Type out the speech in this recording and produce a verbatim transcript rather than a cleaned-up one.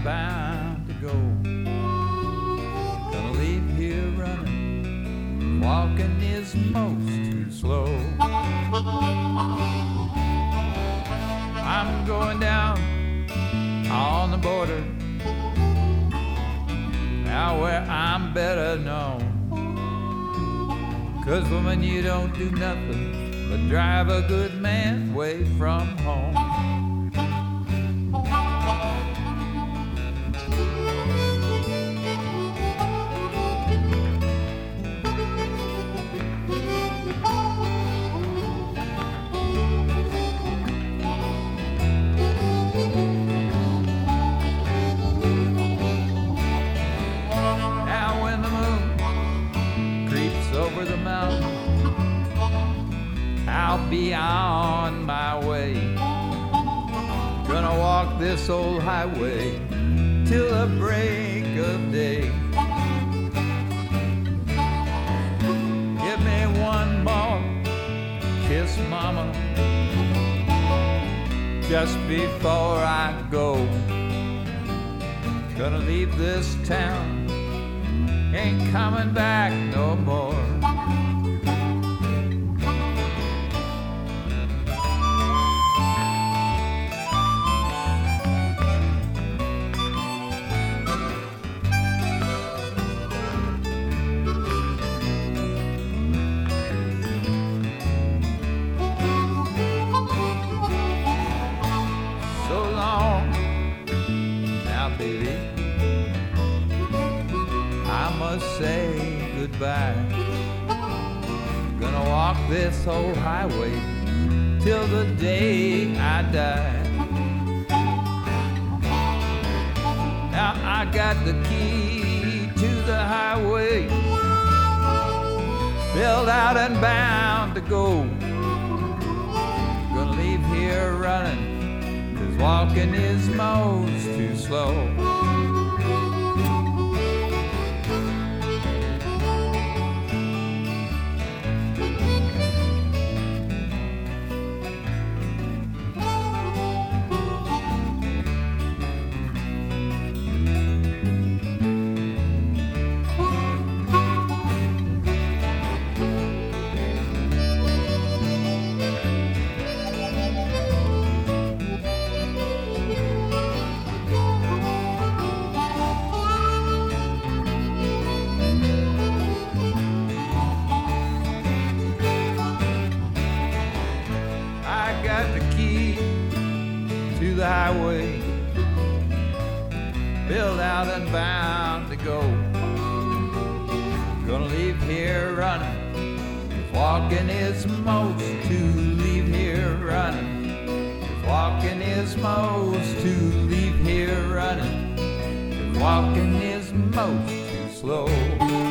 bound to go. Gonna leave here running, walking is most too slow. I'm going down on the border, now where I'm better known. 'Cause woman, you don't do nothing but drive a good man away from home. Over the mountain, I'll be on my way. Gonna walk this old highway till the break of day. Give me one more kiss, mama, just before I go. Gonna leave this town, ain't coming back no more. So long now, baby, I must say goodbye. Gonna walk this whole highway till the day I die. Now I got the key to the highway, built out and bound to go. Gonna leave here running, 'cause walking is most too slow. Got the key to the highway, built out and bound to go. Gonna leave here running, 'cause walking is most to leave here running. 'Cause walking is most to leave here running. 'Cause walking is most too slow.